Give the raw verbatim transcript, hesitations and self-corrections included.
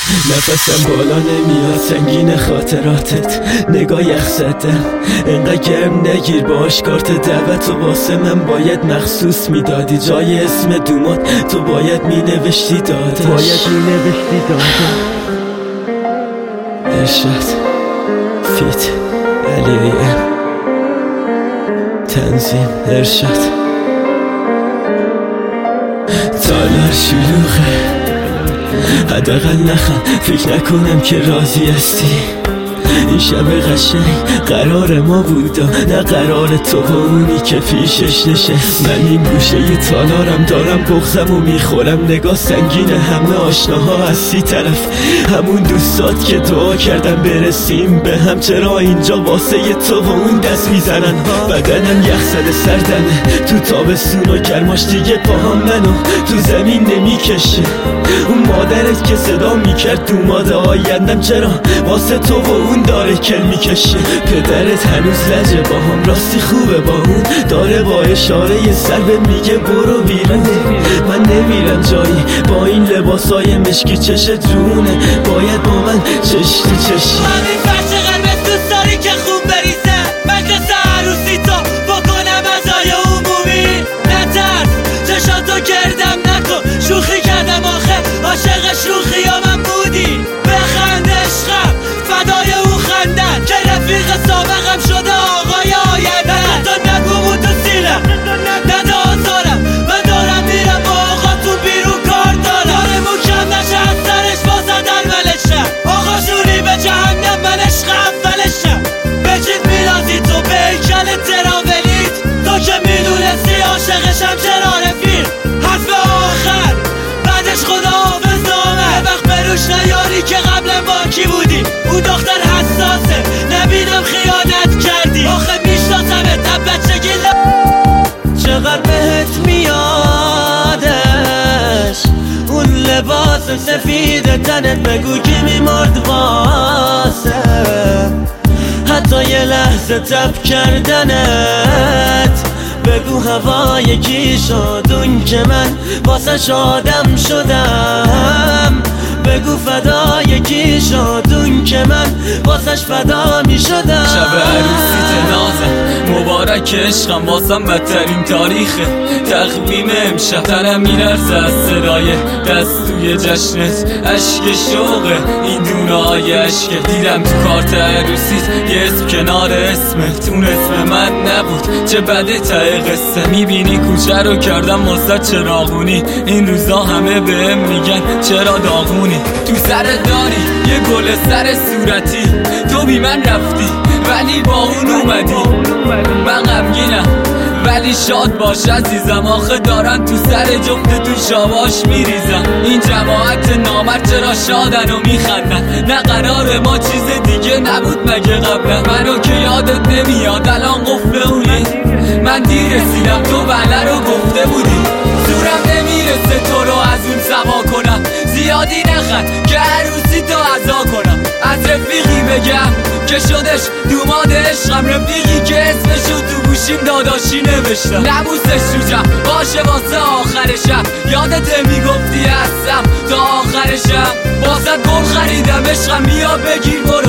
نفسم بالا نمیاد، سنگین خاطراتت، نگاه یخ زدم انقدر گرم نگیر باش. کارت دعوت و واسه من باید مخصوص میدادی، جای اسم دومات تو باید مینوشتی دادش، باید مینوشتی دادش. ارشاد فیت علی ام تنظیم ارشاد. تالار شلوغه، حداقل نخند، فکر نکنم که راضی هستی. این شب قشنگ قرار ما بودا، نه قرار تو و اونی که پیشش نشست. من این گوشه ی تالارم دارم بغزم و میخورم، نگاه سنگین همه آشناها از سی طرف، همون دوستات که دعا کردن برسیم به هم. چرا اینجا واسه ی تو و اون دست میزنن؟ بدنم یخ زده سردمه تو تابستون و گرماش، دیگه پاهم منو تو زمین نمیکشه. اون مادرت که صدا میکرد دوماد آیندم، چرا واسه تو و اون داره کل میکشه؟ پدرت هنوز لجه با هم، راستی خوبه با اون داره با اشاره ی سر به میگه برو بیرون. من نمیرم جایی با این لباسای مشکی، چشت رونه باید با من چش تو چشی. همین فرش قرمز دوست داری که خوب بریزه، مجلس عروسی تو بکنم ازای عمومی. نترس چشاتو کردم نکن، شوخی کردم آخه عاشق شوخی ها من بودی. بخند عشقم فدای اون خندن که رفیق سابقم شده آقای آینده. تا نگومون تو سینم نده آزارم، من دارم میرم با آقا تو بیرون کار دارم. داره مکم نشه از سرش بازدن ولشم، آقا شونی به جهنم من عشق اولشم. بچید میلازی تو به ایکل تراولیت، تو که میدونستی عاشقشم چرا رفیق. حرف آخر بعدش خدا حافظ نامه، وقت بروش نیاری که قبل با کی بودی. اون دختر حساسه نبینم خیانت کردی، آخه میشناسمت تب بچگی. چقدر بهت میادش اون لباس سفید تنت، بگو کی میمرد واسه حتی یه لحظه تب کردنت. بگو هوای کی شد اون که من واسه شادم شدم، بگو فدای کی شد اون که من واسش فدا می شدم. شب عروسیت نازم مبارک عشقم، واسم بدترین تاریخه تقویم امشب. تنم میلرزه از صدای دستوی جشنت، اشک شوقه این دونه های اشکه. دیدم تو کارت عروسیت یه اسم کنار اسمت، اون اسم من نبود، چه بده ته قصه. میبینی کوچه رو کردم واسه چراغونی، این روزا همه بهم میگن چرا داغونی. تو سرت داری یه گل سر صورتی، تو بی من رفتی ولی با اون اومدی. من غمگینم ولی شاد باش عزیزم، آخه دارن تو سر جفت تو شاباش میریزن. این جماعت نامرد چرا شادن و میخندن؟ نه قرار ما چیز دیگه نبود مگه قبلا؟ منو که یادت نمیاد الان قفل اونی. من دیر رسیدم تو بله رو گفته بودی، زورم نمیرسه تو رو از اون سوا کنم. زیادی نخند که عروسی تو عزا کنم. از رفیقی بگم که شدش دوماد عشقم، رفیقی که اسمشو تو گوشیم داداشی نوشتم. نبوسش تو جم باشه واسه آخر شب، یادت میگفتی هستم تا آخر شب. واسه گل خریدم عشقم، بیا بگیر برو